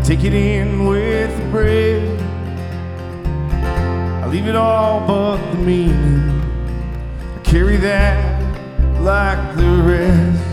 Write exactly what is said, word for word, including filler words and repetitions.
I take it in with the bread. I leave it all but the meaning. I carry that like the rest.